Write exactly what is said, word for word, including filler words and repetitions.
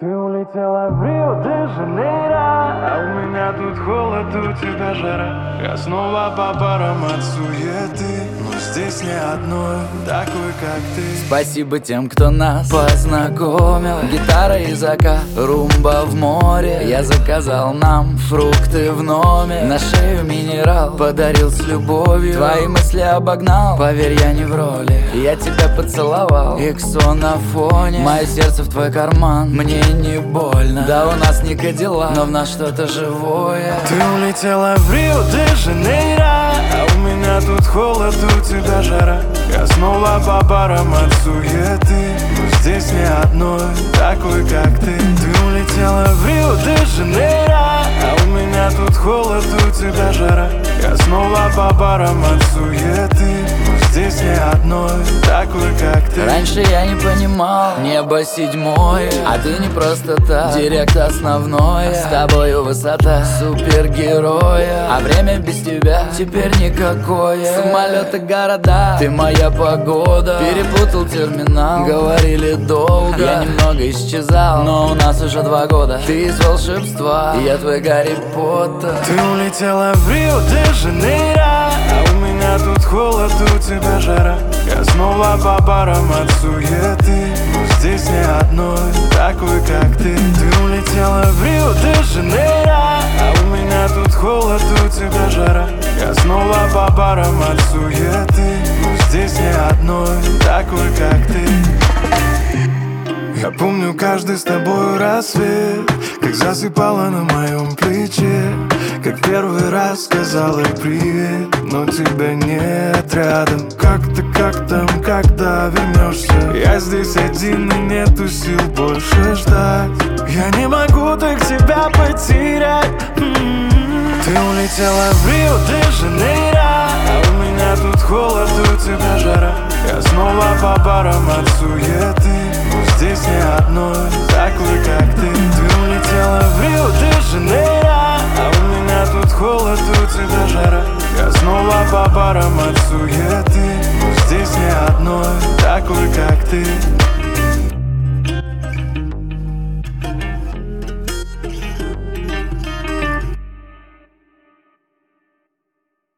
Ты улетела в Рио-де-Жанейро, а у меня тут холод, у тебя жара. Я снова по парам от суеты, но здесь не одной такой, как ты. Спасибо тем, кто нас познакомил. Гитара и закат, румба в море. Я заказал нам фрукты в номер. На шею минерал подарил с любовью. Твои мысли обогнал, поверь, я не в роли. Я тебя поцеловал, иксо на фоне. Мое сердце в твой карман, мне не больно. Да, у нас не Кадиллак, но в нас что-то живое. Ты улетела в Рио-де-Жанейро, а у меня тут холод, у тебя жара. Я снова по барам от суеты, но здесь не одной такой, как ты. Ты улетела в Рио-де-Жанейро, а у меня тут холод, у тебя жара. Я снова по барам от суеты, но здесь не одной такой, как ты. Раньше я не понимал, небо седьмое, а ты не просто так, директ основное. С тобою высота супергероя, а время без тебя теперь никакое. Самолеты, города, ты моя погода. Перепутал терминал, говорили долго. Я немного исчезал, но у нас уже два года. Ты из волшебства, я твой Гарри Поттер. Ты улетела в Рио-де-Жанейро, а у меня тут холод, у тебя жара. Я снова по барам от суеты, но здесь не одной такой, как ты. Ты улетела в Рио-де-Жанейро, а у меня тут холод, у тебя жара. Я снова по барам от суеты, но здесь не одной такой, как ты. Я помню каждый с тобой рассвет, как засыпала на моем плече, как первый раз сказала привет, но тебя нет рядом. Как ты, как там, когда вернешься? Я здесь один и нету сил больше ждать. Я не могу так тебя потерять. Ты улетела в Рио-де-Жанейро, а у меня тут холод, у тебя жара. Я снова по барам от суеты, но здесь не одной такой, как ты. Ты улетела в Рио-де-Жанейро, а у меня тут холод, у тебя жара. Я снова по барам от суеты, но здесь не одной такой, как ты.